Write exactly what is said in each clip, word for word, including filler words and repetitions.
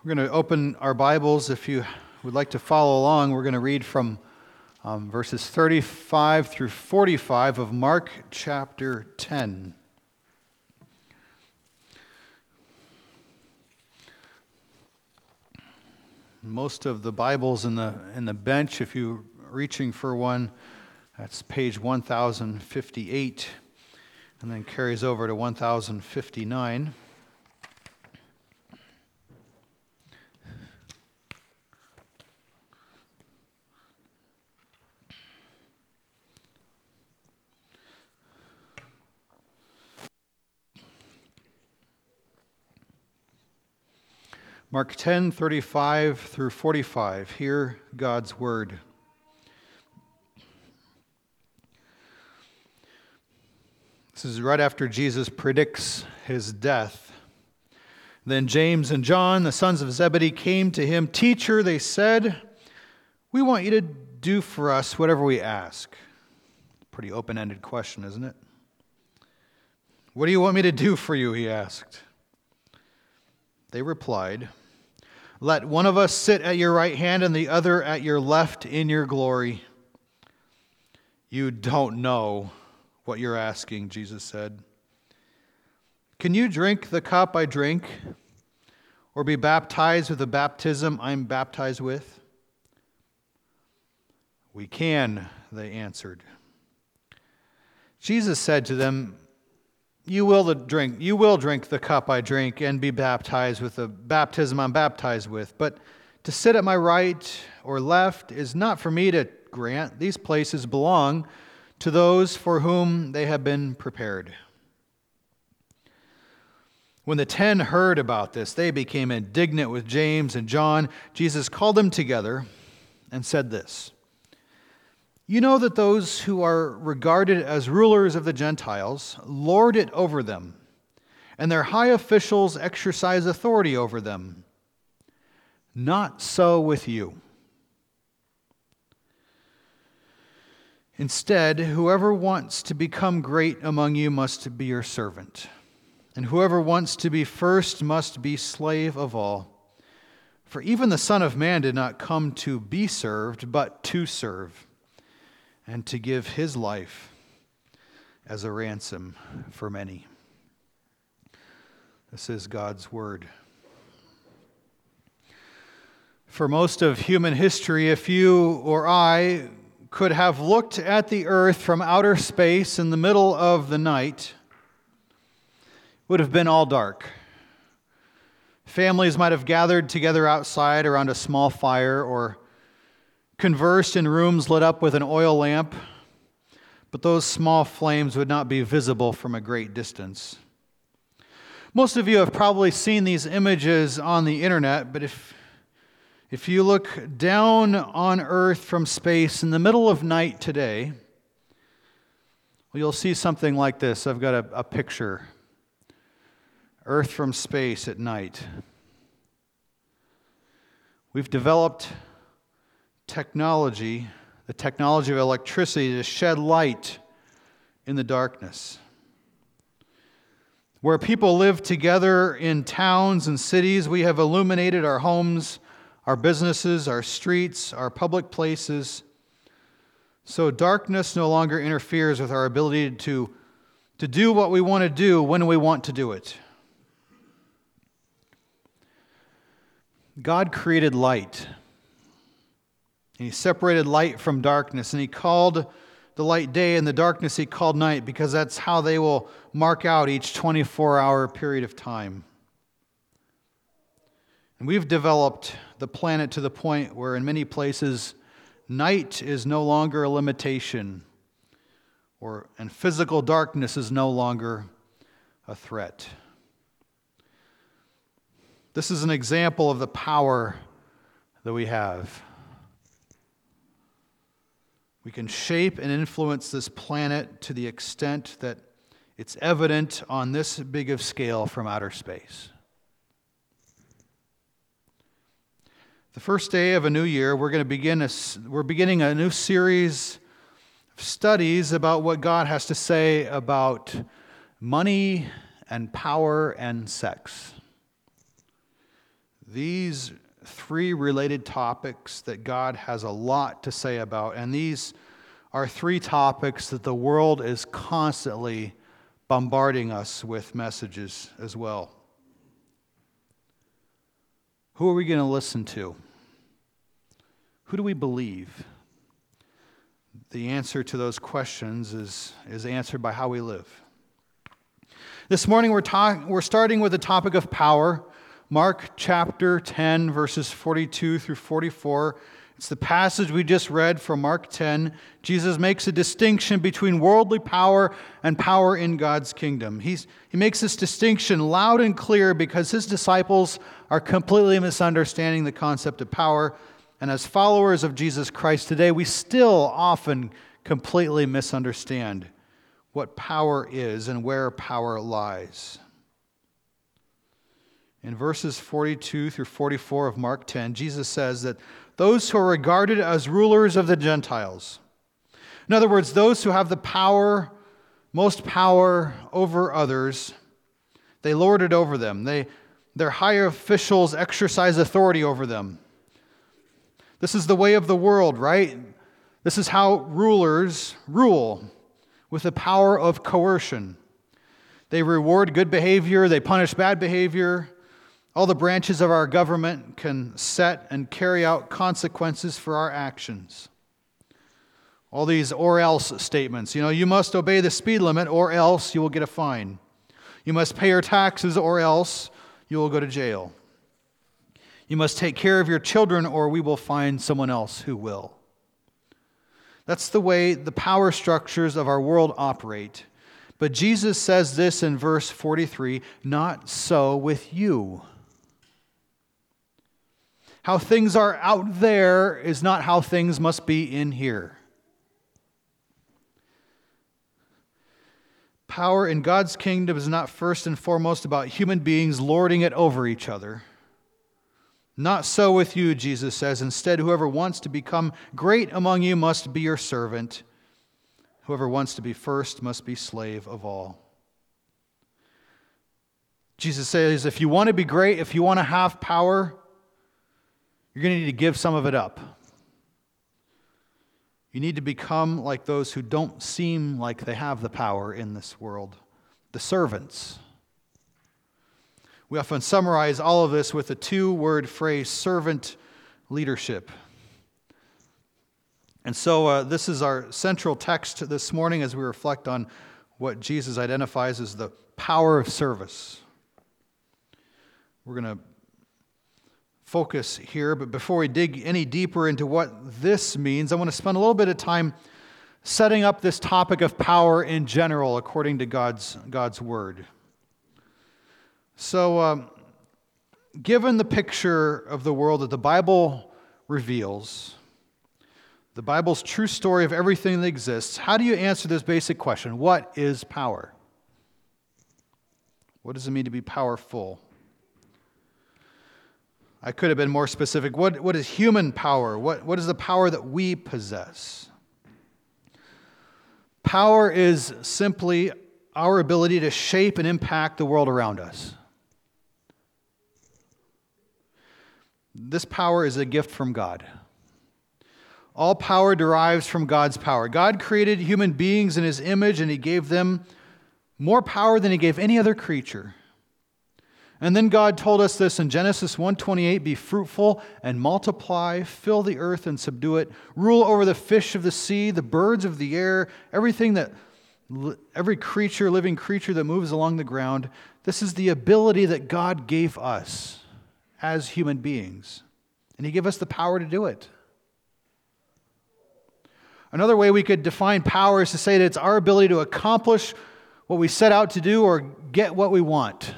We're going to open our Bibles. If you would like to follow along, we're going to read from um, verses thirty-five through forty-five of Mark chapter ten. Most of the Bibles in the in the bench, if you're reaching for one, that's page one thousand fifty-eight, and then carries over to one thousand fifty-nine. Mark ten, thirty-five through forty-five. Hear God's word. This is right after Jesus predicts his death. Then James and John, the sons of Zebedee, came to him. "Teacher," they said, "we want you to do for us whatever we ask." Pretty open-ended question, isn't it? "What do you want me to do for you?" he asked. They replied, "Let one of us sit at your right hand and the other at your left in your glory." "You don't know what you're asking," Jesus said. "Can you drink the cup I drink, or be baptized with the baptism I'm baptized with?" "We can," they answered. Jesus said to them, You will the drink. You will drink the cup I drink and be baptized with the baptism I'm baptized with. But to sit at my right or left is not for me to grant. These places belong to those for whom they have been prepared." When the ten heard about this, they became indignant with James and John. Jesus called them together and said this, "You know that those who are regarded as rulers of the Gentiles lord it over them, and their high officials exercise authority over them. Not so with you. Instead, whoever wants to become great among you must be your servant, and whoever wants to be first must be slave of all. For even the Son of Man did not come to be served, but to serve, and to give his life as a ransom for many." This is God's word. For most of human history, if you or I could have looked at the earth from outer space in the middle of the night, it would have been all dark. Families might have gathered together outside around a small fire or conversed in rooms lit up with an oil lamp, but those small flames would not be visible from a great distance. Most of you have probably seen these images on the internet, but if if you look down on Earth from space in the middle of night today, well, you'll see something like this. I've got a, a picture. Earth from space at night. We've developed technology, the technology of electricity, to shed light in the darkness. Where people live together in towns and cities, we have illuminated our homes, our businesses, our streets, our public places. So darkness no longer interferes with our ability to, to do what we want to do when we want to do it. God created light. And he separated light from darkness, and he called the light day and the darkness he called night, because that's how they will mark out each twenty-four hour period of time. And we've developed the planet to the point where in many places night is no longer a limitation, or and physical darkness is no longer a threat. This is an example of the power that we have. We can shape and influence this planet to the extent that it's evident on this big of scale from outer space. The first day of a new year, we're going to begin a, we're beginning a new series of studies about what God has to say about money and power and sex. these three related topics that God has a lot to say about, and these are three topics that the world is constantly bombarding us with messages as well. Who are we going to listen to? Who do we believe? The answer to those questions is, is answered by how we live. This morning we're, talk, we're starting with the topic of power. Mark chapter ten, verses forty-two through forty-four. It's the passage we just read from Mark ten. Jesus makes a distinction between worldly power and power in God's kingdom. He's, he makes this distinction loud and clear because his disciples are completely misunderstanding the concept of power. And as followers of Jesus Christ today, we still often completely misunderstand what power is and where power lies. In verses forty-two through forty-four of Mark ten, Jesus says that those who are regarded as rulers of the Gentiles, in other words, those who have the power, most power over others, they lord it over them. They, their higher officials exercise authority over them. This is the way of the world, right? This is how rulers rule, with the power of coercion. They reward good behavior, they punish bad behavior. All the branches of our government can set and carry out consequences for our actions. All these or else statements. You know, you must obey the speed limit or else you will get a fine. You must pay your taxes or else you will go to jail. You must take care of your children or we will find someone else who will. That's the way the power structures of our world operate. But Jesus says this in verse forty-three, not so with you. How things are out there is not how things must be in here. Power in God's kingdom is not first and foremost about human beings lording it over each other. Not so with you, Jesus says. Instead, whoever wants to become great among you must be your servant. Whoever wants to be first must be slave of all. Jesus says, if you want to be great, if you want to have power, you're going to need to give some of it up. You need to become like those who don't seem like they have the power in this world, the servants. We often summarize all of this with a two-word phrase, servant leadership. And so uh, this is our central text this morning as we reflect on what Jesus identifies as the power of service. We're going to focus here, but before we dig any deeper into what this means, I want to spend a little bit of time setting up this topic of power in general according to God's, God's Word. So, um, given the picture of the world that the Bible reveals, the Bible's true story of everything that exists, how do you answer this basic question? What is power? What does it mean to be powerful? I could have been more specific. What, what is human power? What, what is the power that we possess? Power is simply our ability to shape and impact the world around us. This power is a gift from God. All power derives from God's power. God created human beings in His image, and He gave them more power than He gave any other creature. And then God told us this in Genesis one twenty-eight, be fruitful and multiply, fill the earth and subdue it, rule over the fish of the sea, the birds of the air, everything that, every creature, living creature that moves along the ground. This is the ability that God gave us as human beings. And He gave us the power to do it. Another way we could define power is to say that it's our ability to accomplish what we set out to do or get what we want.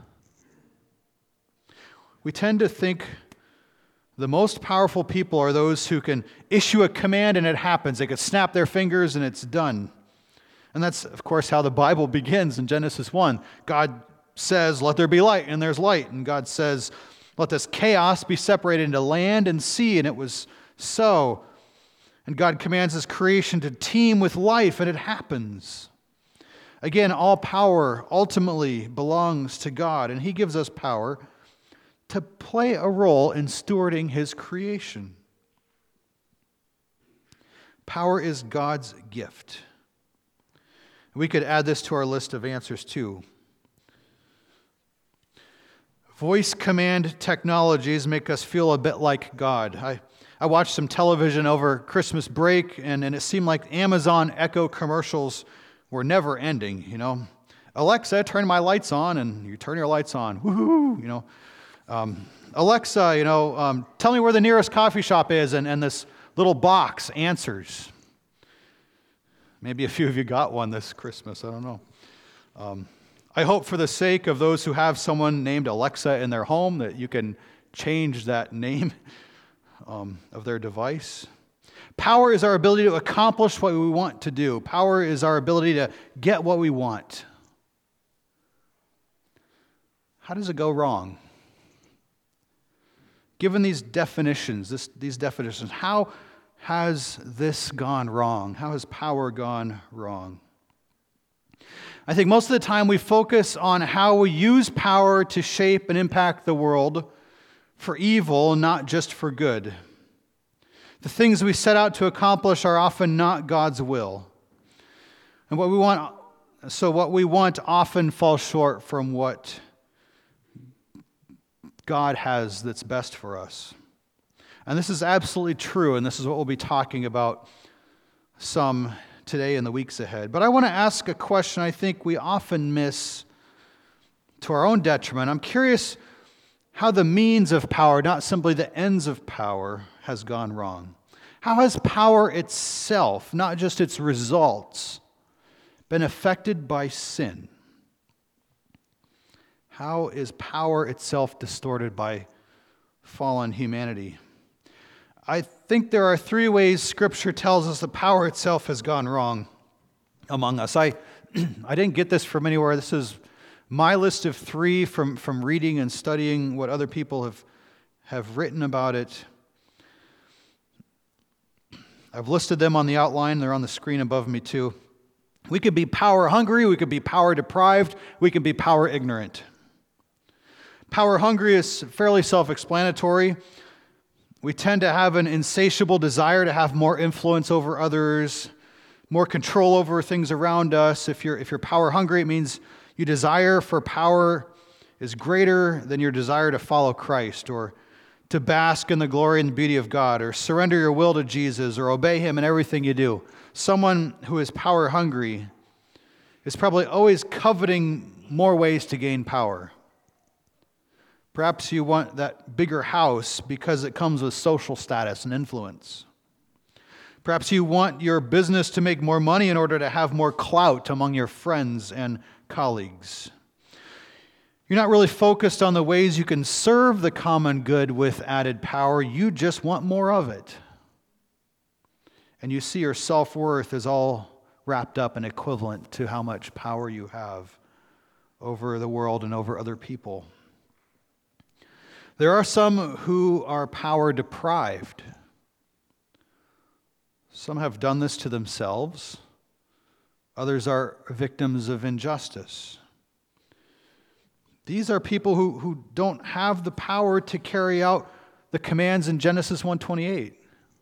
We tend to think the most powerful people are those who can issue a command and it happens. They can snap their fingers and it's done. And that's, of course, how the Bible begins in Genesis one. God says, let there be light, and there's light. And God says, let this chaos be separated into land and sea, and it was so. And God commands His creation to teem with life, and it happens. Again, all power ultimately belongs to God, and He gives us power to play a role in stewarding his creation. Power is God's gift. We could add this to our list of answers too. Voice command technologies make us feel a bit like God. I, I watched some television over Christmas break, and, and it seemed like Amazon Echo commercials were never ending, you know. Alexa, turn my lights on, and you turn your lights on. Woohoo, you know. Um, Alexa, you know, um, tell me where the nearest coffee shop is, and, and this little box answers. Maybe a few of you got one this Christmas, I don't know. Um, I hope for the sake of those who have someone named Alexa in their home that you can change that name um, of their device. Power is our ability to accomplish what we want to do. Power is our ability to get what we want. How does it go wrong? Given these definitions, this, these definitions, how has this gone wrong? How has power gone wrong? I think most of the time we focus on how we use power to shape and impact the world for evil, not just for good. The things we set out to accomplish are often not God's will. And what we want, so what we want often falls short from what God has that's best for us. And this is absolutely true, and this is what we'll be talking about some today and the weeks ahead. But I want to ask a question I think we often miss to our own detriment. I'm curious how the means of power, not simply the ends of power, has gone wrong. How has power itself, not just its results, been affected by sin? How is power itself distorted by fallen humanity? I think there are three ways Scripture tells us that power itself has gone wrong among us. I I didn't get this from anywhere. This is my list of three from, from reading and studying what other people have, have written about it. I've listed them on the outline. They're on the screen above me too. We could be power hungry. We could be power deprived. We can be power ignorant. Power hungry is fairly self-explanatory. We tend to have an insatiable desire to have more influence over others, more control over things around us. If you're if you're power hungry, it means your desire for power is greater than your desire to follow Christ or to bask in the glory and the beauty of God or surrender your will to Jesus or obey Him in everything you do. Someone who is power hungry is probably always coveting more ways to gain power. Perhaps you want that bigger house because it comes with social status and influence. Perhaps you want your business to make more money in order to have more clout among your friends and colleagues. You're not really focused on the ways you can serve the common good with added power. You just want more of it. And you see your self-worth is all wrapped up and equivalent to how much power you have over the world and over other people. There are some who are power deprived. Some have done this to themselves. Others are victims of injustice. These are people who, who don't have the power to carry out the commands in Genesis one twenty-eight.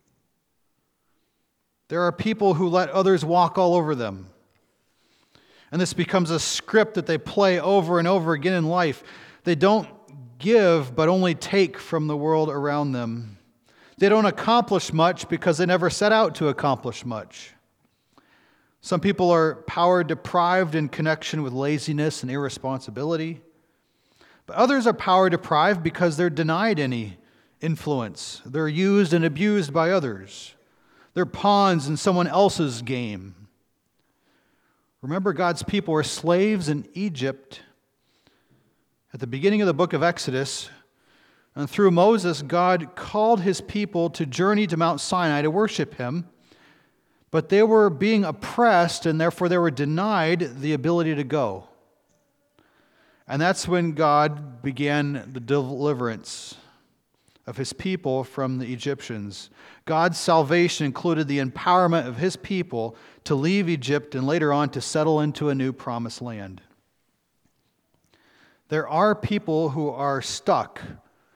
There are people who let others walk all over them. And this becomes a script that they play over and over again in life. They don't give, but only take from the world around them. They don't accomplish much because they never set out to accomplish much. Some people are power deprived in connection with laziness and irresponsibility. But others are power deprived because they're denied any influence. They're used and abused by others. They're pawns in someone else's game. Remember, God's people were slaves in Egypt. At the beginning of the book of Exodus, and through Moses, God called His people to journey to Mount Sinai to worship Him, but they were being oppressed, and therefore they were denied the ability to go. And that's when God began the deliverance of His people from the Egyptians. God's salvation included the empowerment of His people to leave Egypt and later on to settle into a new promised land. There are people who are stuck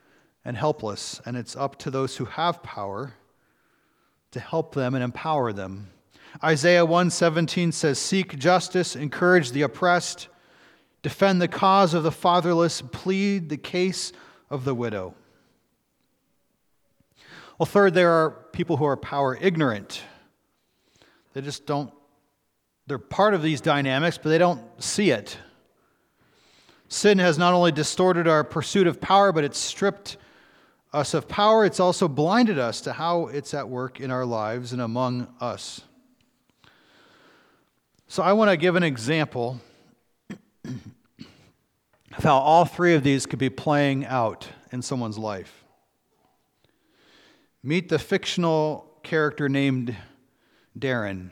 and helpless, and it's up to those who have power to help them and empower them. Isaiah one seventeen says, "Seek justice, encourage the oppressed, defend the cause of the fatherless, plead the case of the widow." Well, third, there are people who are power ignorant. They just don't, they're part of these dynamics, but they don't see it. Sin has not only distorted our pursuit of power, but it's stripped us of power. It's also blinded us to how it's at work in our lives and among us. So I want to give an example of how all three of these could be playing out in someone's life. Meet the fictional character named Darren.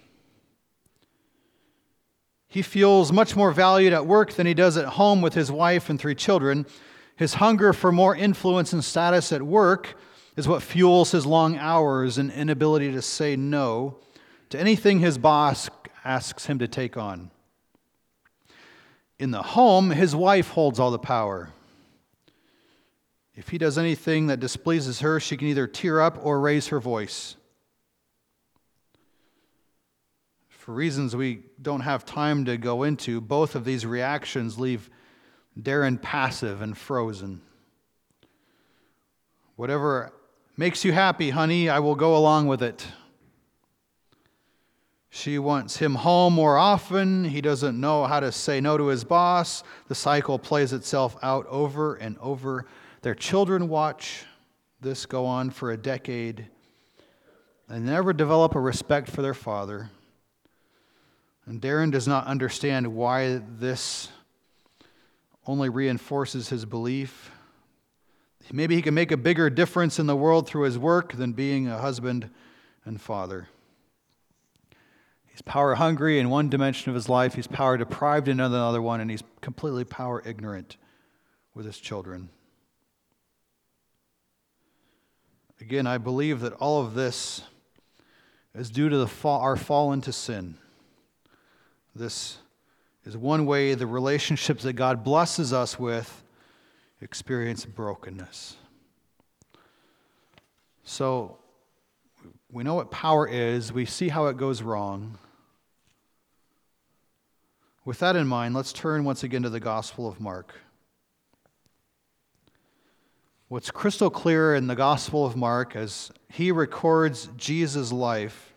He feels much more valued at work than he does at home with his wife and three children. His hunger for more influence and status at work is what fuels his long hours and inability to say no to anything his boss asks him to take on. In the home, his wife holds all the power. If he does anything that displeases her, she can either tear up or raise her voice. For reasons we don't have time to go into, both of these reactions leave Darren passive and frozen. Whatever makes you happy, honey, I will go along with it. She wants him home more often. He doesn't know how to say no to his boss. The cycle plays itself out over and over. Their children watch this go on for a decade and never develop a respect for their father. And Darren does not understand why this only reinforces his belief. Maybe he can make a bigger difference in the world through his work than being a husband and father. He's power hungry in one dimension of his life. He's power deprived in another one, and he's completely power ignorant with his children. Again, I believe that all of this is due to the fall, our fall into sin. This is one way the relationships that God blesses us with experience brokenness. So, we know what power is. We see how it goes wrong. With that in mind, let's turn once again to the Gospel of Mark. What's crystal clear in the Gospel of Mark as he records Jesus' life,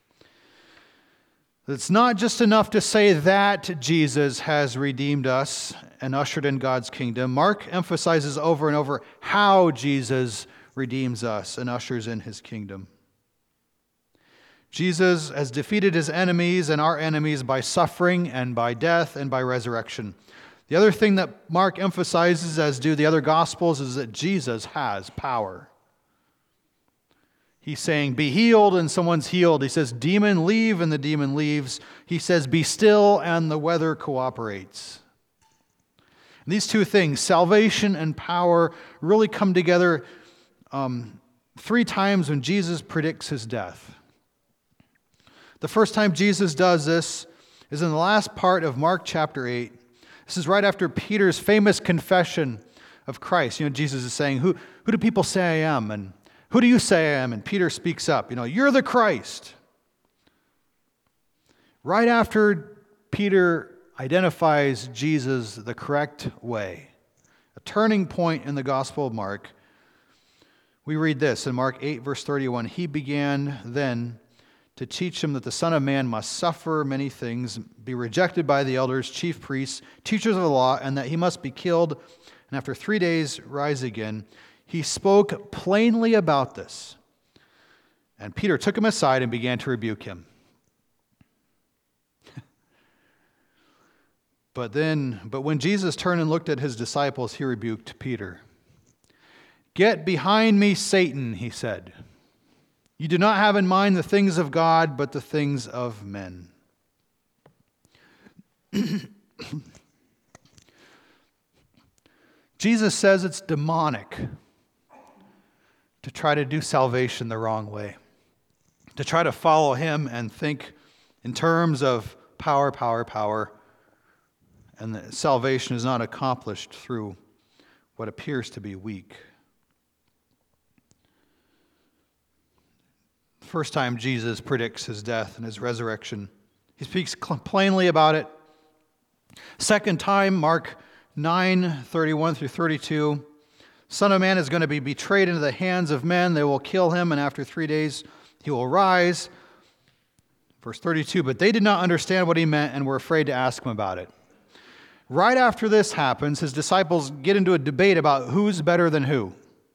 it's not just enough to say that Jesus has redeemed us and ushered in God's kingdom. Mark emphasizes over and over how Jesus redeems us and ushers in his kingdom. Jesus has defeated his enemies and our enemies by suffering and by death and by resurrection. The other thing that Mark emphasizes, as do the other Gospels, is that Jesus has power. He's saying, be healed, and someone's healed. He says, demon, leave, and the demon leaves. He says, be still, and the weather cooperates. And these two things, salvation and power, really come together um, three times when Jesus predicts his death. The first time Jesus does this is in the last part of Mark chapter eight. This is right after Peter's famous confession of Christ. You know, Jesus is saying, who, who do people say I am? And who do you say I am? And Peter speaks up, you know, you're the Christ. Right after Peter identifies Jesus the correct way, a turning point in the Gospel of Mark, we read this in Mark eight, verse thirty-one. He began then to teach him that the Son of Man must suffer many things, be rejected by the elders, chief priests, teachers of the law, and that he must be killed, and after three days rise again. He spoke plainly about this. And Peter took him aside and began to rebuke him. But then, but when Jesus turned and looked at his disciples, he rebuked Peter. Get behind me, Satan, he said. You do not have in mind the things of God, but the things of men. Jesus says it's demonic to try to do salvation the wrong way, to try to follow him and think in terms of power, power, power, and that salvation is not accomplished through what appears to be weak. First time Jesus predicts his death and his resurrection. He speaks plainly about it. Second time, Mark nine, thirty-one through thirty-two. Son of Man is going to be betrayed into the hands of men. They will kill him, and after three days he will rise. Verse thirty-two, but they did not understand what he meant and were afraid to ask him about it. Right after this happens, his disciples get into a debate about who's better than who.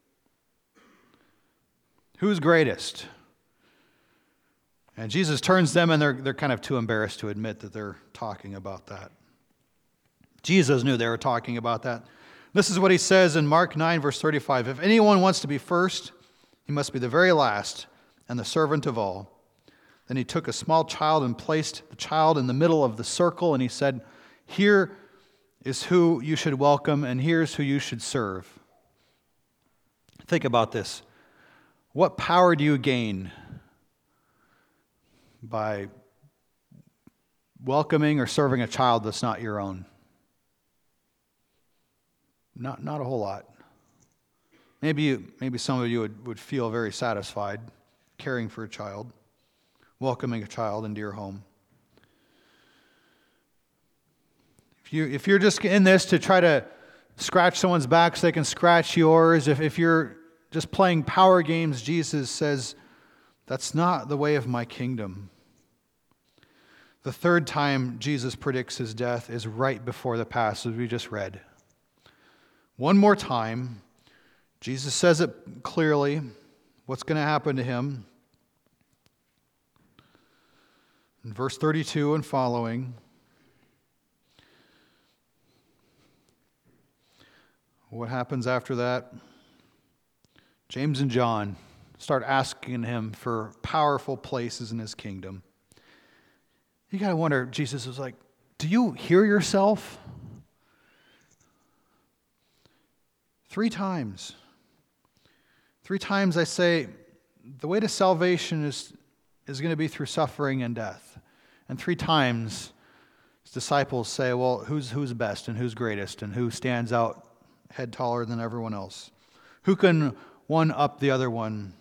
Who's greatest? And Jesus turns to them, and they're, they're kind of too embarrassed to admit that they're talking about that. Jesus knew they were talking about that. This is what he says in Mark nine, verse thirty-five. If anyone wants to be first, he must be the very last and the servant of all. Then he took a small child and placed the child in the middle of the circle, and he said, here is who you should welcome, and here's who you should serve. Think about this. What power do you gain by welcoming or serving a child that's not your own? Not, not a whole lot. Maybe you, maybe some of you would, would feel very satisfied caring for a child, welcoming a child into your home. If you if you're just in this to try to scratch someone's back so they can scratch yours, if if you're just playing power games, Jesus says, that's not the way of my kingdom. The third time Jesus predicts his death is right before the passage we just read. One more time, Jesus says it clearly, what's going to happen to him. In verse thirty-two and following, what happens after that? James and John start asking him for powerful places in his kingdom. You got to wonder, Jesus was like, do you hear yourself? Three times. Three times I say, the way to salvation is, is going to be through suffering and death. And three times his disciples say, well, who's, who's best and who's greatest and who stands out head taller than everyone else? Who can one up the other one?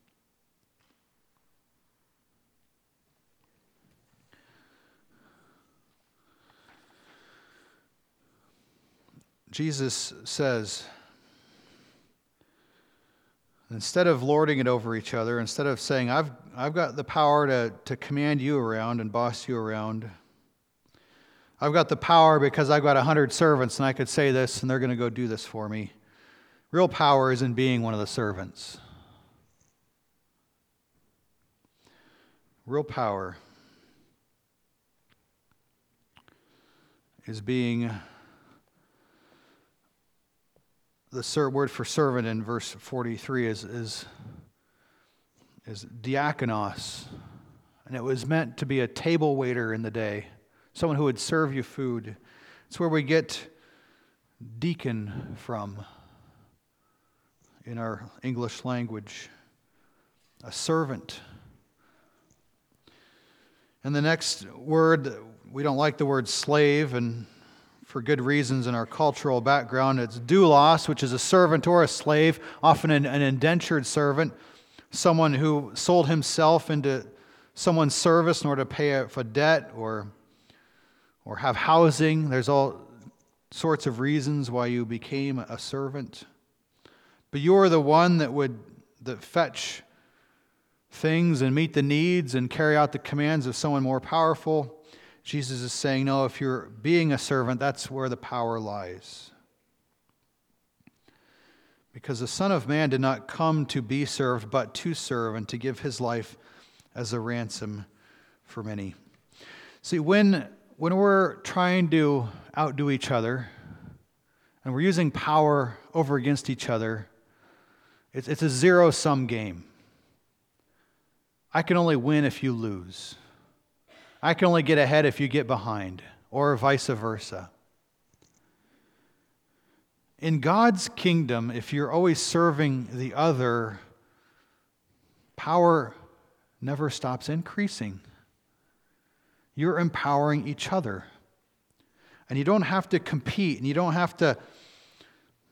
Jesus says, instead of lording it over each other, instead of saying, I've, I've got the power to, to command you around and boss you around, I've got the power because I've got a hundred servants and I could say this and they're going to go do this for me. Real power is in being one of the servants. Real power is being the word for servant in verse forty-three is, is, is diakonos. And it was meant to be a table waiter in the day, someone who would serve you food. It's where we get deacon from in our English language, a servant. And the next word, we don't like the word slave, and for good reasons in our cultural background, it's doulos, which is a servant or a slave, often an, an indentured servant, someone who sold himself into someone's service in order to pay a, a debt or, or have housing. There's all sorts of reasons why you became a servant. But you're the one that would that fetch things and meet the needs and carry out the commands of someone more powerful. Jesus is saying, no, if you're being a servant, that's where the power lies. Because the Son of Man did not come to be served, but to serve and to give his life as a ransom for many. See, when, when we're trying to outdo each other and we're using power over against each other, it's, it's a zero-sum game. I can only win if you lose. I can only get ahead if you get behind, or vice versa. In God's kingdom, if you're always serving the other, power never stops increasing. You're empowering each other. And you don't have to compete, and you don't have to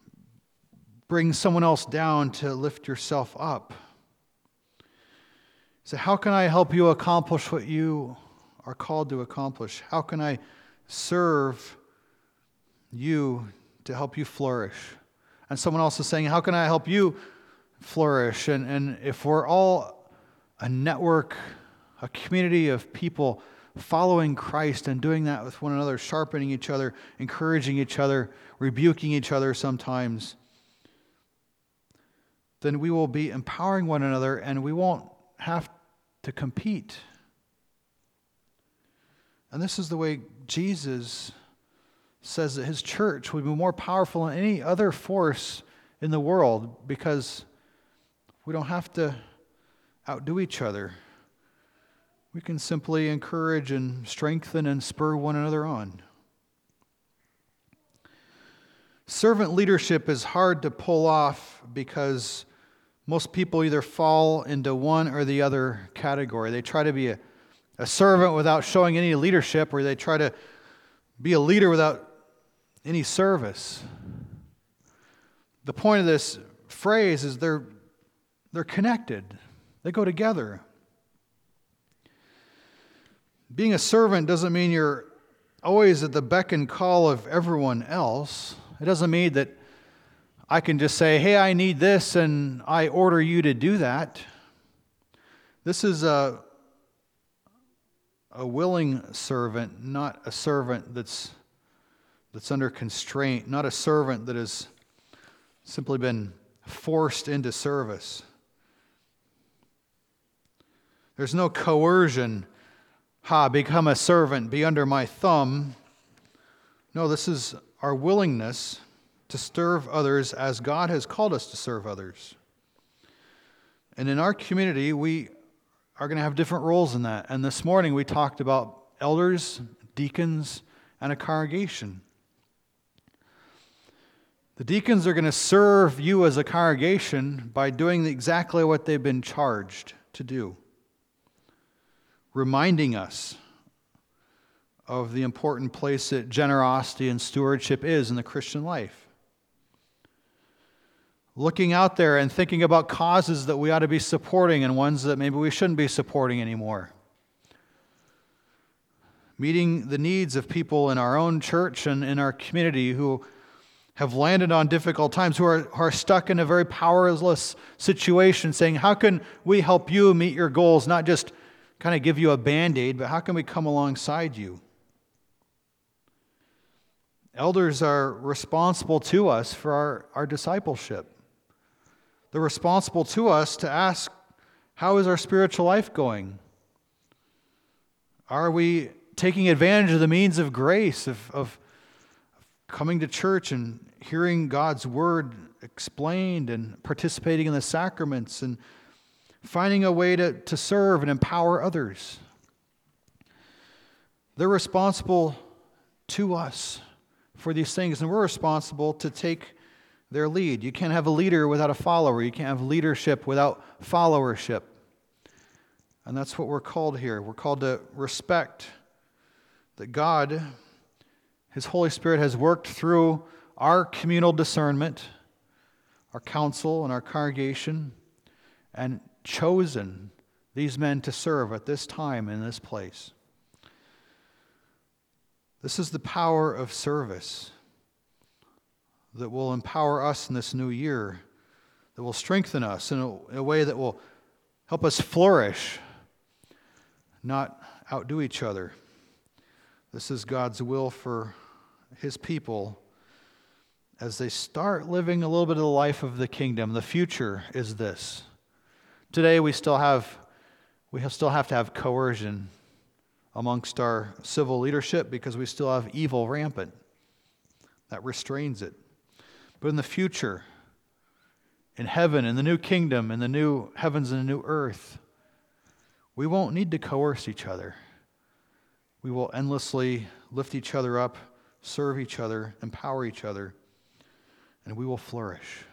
bring someone else down to lift yourself up. So how can I help you accomplish what you are called to accomplish? How can I serve you to help you flourish? And someone else is saying, how can I help you flourish? And, and if we're all a network, a community of people following Christ and doing that with one another, sharpening each other, encouraging each other, rebuking each other sometimes, then we will be empowering one another and we won't have to compete. And this is the way Jesus says that his church would be more powerful than any other force in the world because we don't have to outdo each other. We can simply encourage and strengthen and spur one another on. Servant leadership is hard to pull off because most people either fall into one or the other category. They try to be a, a servant without showing any leadership, or they try to be a leader without any service. The point of this phrase is they're, they're connected. They go together. Being a servant doesn't mean you're always at the beck and call of everyone else. It doesn't mean that I can just say, hey, I need this, and I order you to do that. This is a, a willing servant, not a servant that's, that's under constraint, not a servant that has simply been forced into service. There's no coercion. Ha, become a servant, be under my thumb. No, this is our willingness to serve others as God has called us to serve others. And in our community, we are going to have different roles in that. And this morning we talked about elders, deacons, and a congregation. The deacons are going to serve you as a congregation by doing exactly what they've been charged to do, reminding us of the important place that generosity and stewardship is in the Christian life. Looking out there and thinking about causes that we ought to be supporting and ones that maybe we shouldn't be supporting anymore. Meeting the needs of people in our own church and in our community who have landed on difficult times, who are, who are stuck in a very powerless situation, saying, how can we help you meet your goals, not just kind of give you a Band-Aid, but how can we come alongside you? Elders are responsible to us for our, our discipleship. They're responsible to us to ask, how is our spiritual life going? Are we taking advantage of the means of grace, of, of coming to church and hearing God's word explained and participating in the sacraments and finding a way to, to serve and empower others? They're responsible to us for these things, and we're responsible to take their lead. You can't have a leader without a follower. You can't have leadership without followership. And that's what we're called here. We're called to respect that God, His Holy Spirit, has worked through our communal discernment, our council and our congregation, and chosen these men to serve at this time in this place. This is the power of service that will empower us in this new year, that will strengthen us in a, in a way that will help us flourish, not outdo each other. This is God's will for His people as they start living a little bit of the life of the kingdom. The future is this. Today we still have we have still have to have coercion amongst our civil leadership because we still have evil rampant that restrains it. But in the future, in heaven, in the new kingdom, in the new heavens and the new earth, we won't need to coerce each other. We will endlessly lift each other up, serve each other, empower each other, and we will flourish.